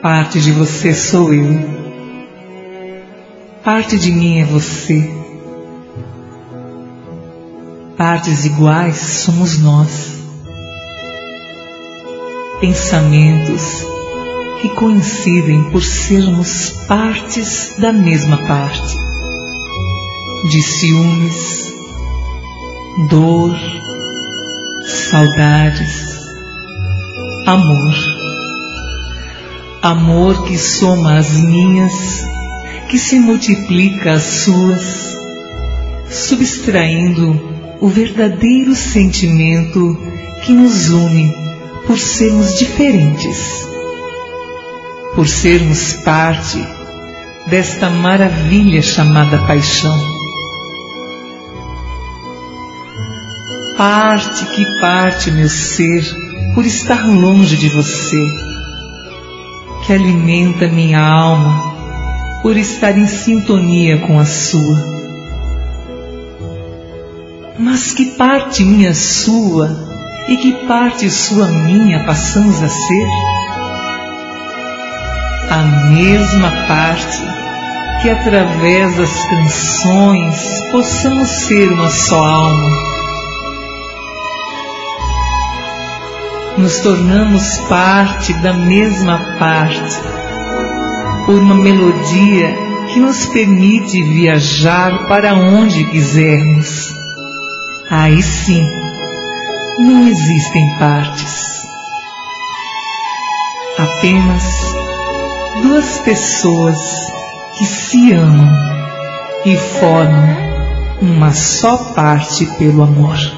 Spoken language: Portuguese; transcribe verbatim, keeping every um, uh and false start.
Parte de você sou eu. Parte de mim é você. Partes iguais somos nós. Pensamentos que coincidem por sermos partes da mesma parte. De ciúmes, dor, saudades, amor. Amor que soma as minhas, que se multiplica as suas, subtraindo o verdadeiro sentimento que nos une por sermos diferentes, por sermos parte desta maravilha chamada paixão. Parte que parte meu ser por estar longe de você, que alimenta minha alma por estar em sintonia com a sua. Mas que parte minha sua e que parte sua minha passamos a ser? A mesma parte que através das canções possamos ser uma só alma. Nos tornamos parte da mesma parte, por uma melodia que nos permite viajar para onde quisermos. Aí sim, não existem partes. Apenas duas pessoas que se amam e formam uma só parte pelo amor.